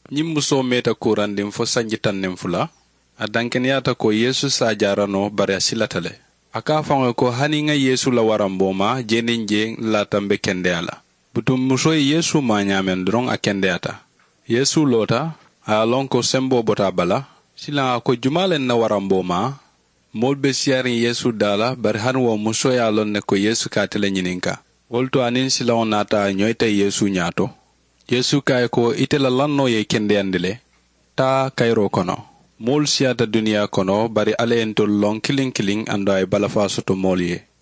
Muso meta kurandim fo sanjitan nemfula. Adanken yata ko Yesu sa jarano bari asilatale. Aka fango ko hani nga Yesu la waramboma jeninje la tambe kendeala. Butum muso Yesu ma nyamen drong a kendeata. Yesu lota a lonko sembo bota bala. Sila ko jumalen na waramboma. Molbe siyarin Yesu dala bari hanwo muso ya lon ne ko Yesu katele nyininka. Wolto anin sila onata nyoite Yesu nyato. Yesu kay ko itela lanno ye kende andile. Ta kairo kono. Mol siyata dunia kono bari ale entol long kiling ando ay balafa soto molye.